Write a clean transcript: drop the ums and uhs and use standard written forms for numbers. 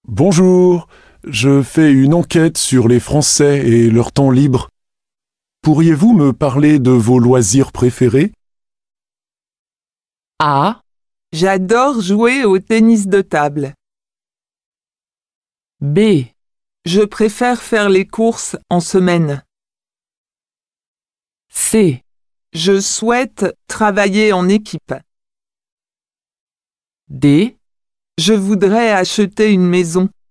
Bonjour, je fais une enquête sur les Français et leur temps libre. Pourriez-vous me parler de vos loisirs préférés? A. J'adore jouer au tennis de table. B. Je préfère faire les courses en semaine. C. Je souhaite travailler en équipe. D. Je voudrais acheter une maison.